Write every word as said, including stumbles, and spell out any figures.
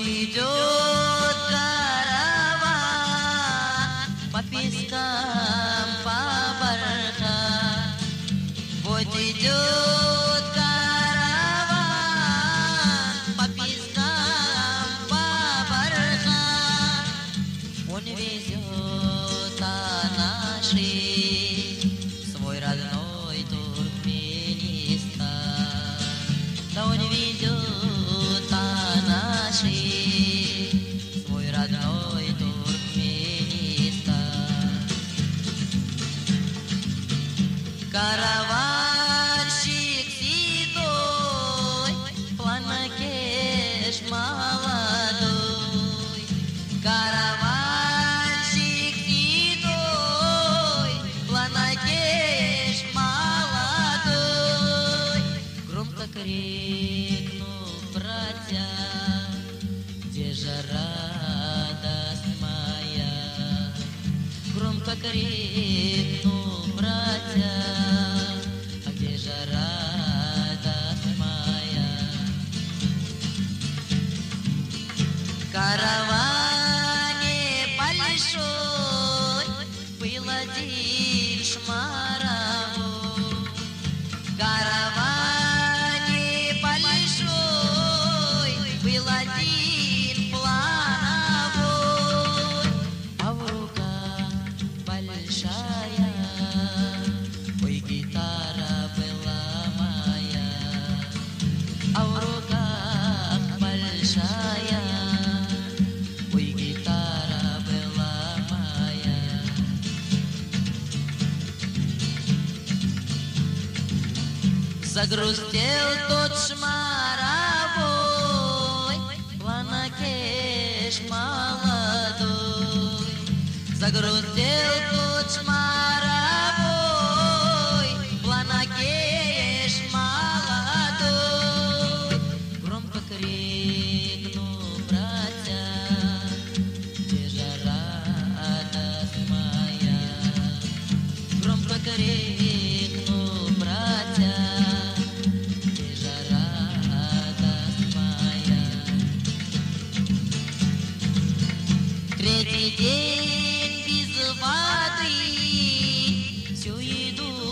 идет караван по пескам, по бархам. Вот идет караван по пескам, по бархам. Он везет анаши свой родной Туркменистан. Да он везет анаши свой родной Туркменистан. Караванщик седой, планакеш молодой. Караванщик седой, планакеш молодой. Громко крикнул братья: где же радость моя? Громко крикнул братья: а где же радость моя? В караване большой был один шмаровой. В караване большой был один плановой, а в руках большая, ой, гитара была моя. А в руках большая, ой, гитара была моя. Загрустел тот шмаровой, планакеш молодой. Загрустел тот шмаровой, планакеш молодой. Громко крикнул братья: где же радость моя? Громко крикнул братья: где же радость моя? Третий день без воды, всю еду